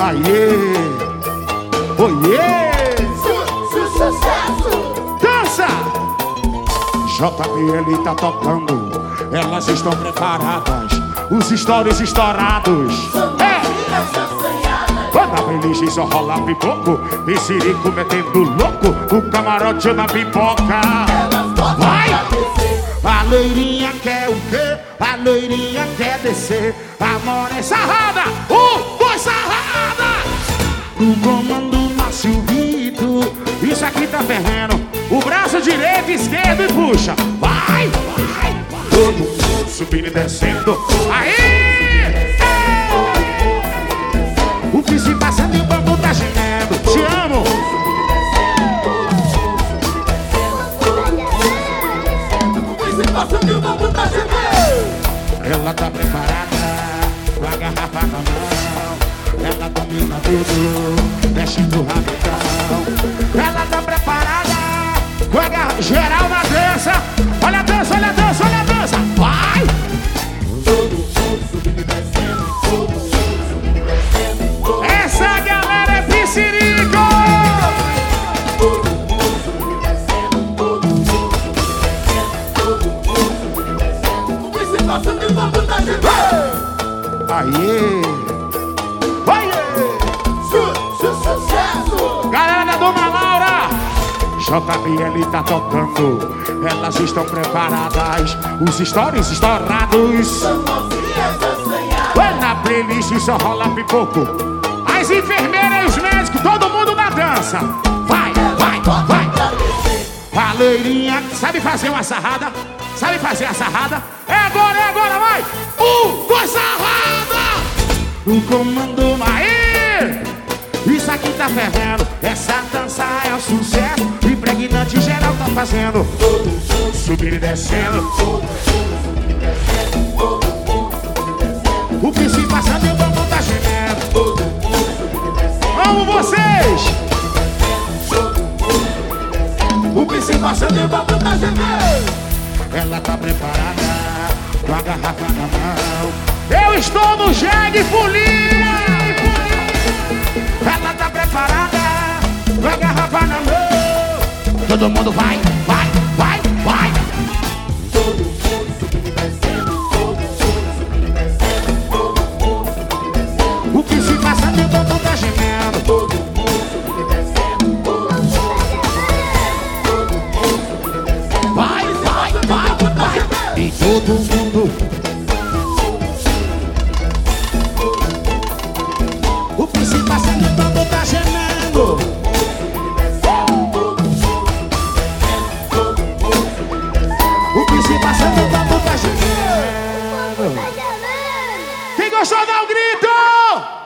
Aê! Oiê! Sucesso! Dança! JBL tá tocando, elas estão preparadas, os stories estourados. Quando a playlist só rola pipoco, e Sirico metendo louco, o camarote na pipoca. Vai! A loirinha quer o quê? A loirinha quer descer. A mora é sarrada, dois sarrada. No comando nasce o grito, isso aqui tá ferrendo. O braço direito, esquerdo e puxa. Vai, vai, todo mundo subindo e descendo. Aí! O piso passando e o bambu tá gemendo. Te amo! Passando e o bambu tá gemendo. Ela tá preparada, com a garrafa na mão. Ela domina tudo, mexe no rabetão. Ela tá preparada, com a garrafa geral na dança. Olha a dança, olha a dança, olha a dança. Vai! Todo mundo subindo e descendo. Todo mundo subindo e descendo. Essa galera é Piscirico! Todo mundo subindo e descendo. Todo mundo subindo e descendo. Todo mundo subindo e descendo. O príncipe passando e o bambu tá gemendo. Aê! Sucesso! Galera da Dona Laura! JBL tá tocando, elas estão preparadas, os stories estourados. São mocinhas assanhadas. Vai na playlist só rola pipoco. As enfermeiras e os médicos, todo mundo na dança. Vai, vai, vai. A loirinha sabe fazer uma sarrada? Sabe fazer a sarrada? É agora, vai! Dois sarrada! O comando Maí! Isso aqui tá fervendo. Essa dança é um sucesso. Impregnante geral tá fazendo. Subindo e descendo. O príncipe passando e o bambu tá gemendo. Amo vocês! O príncipe passando e o bambu tá gemendo. Ela tá preparada, com a garrafa na mão. Eu estou no jegue folia! Ela tá preparada, com a garrafa na mão. Todo mundo vai, vai, vai, vai. Todo mundo subindo e descendo. Todo mundo subindo e descendo. Todo mundo subindo e descendo. O que se passa de todo tá gemendo. Todo mundo subindo e descendo. Todo mundo subindo e descendo. Vai, vai, vai, vai. E todo mundo. O que se passa de todo tá gemendo. O que se passa de todo tá gemendo. Quem gostou dá um grito!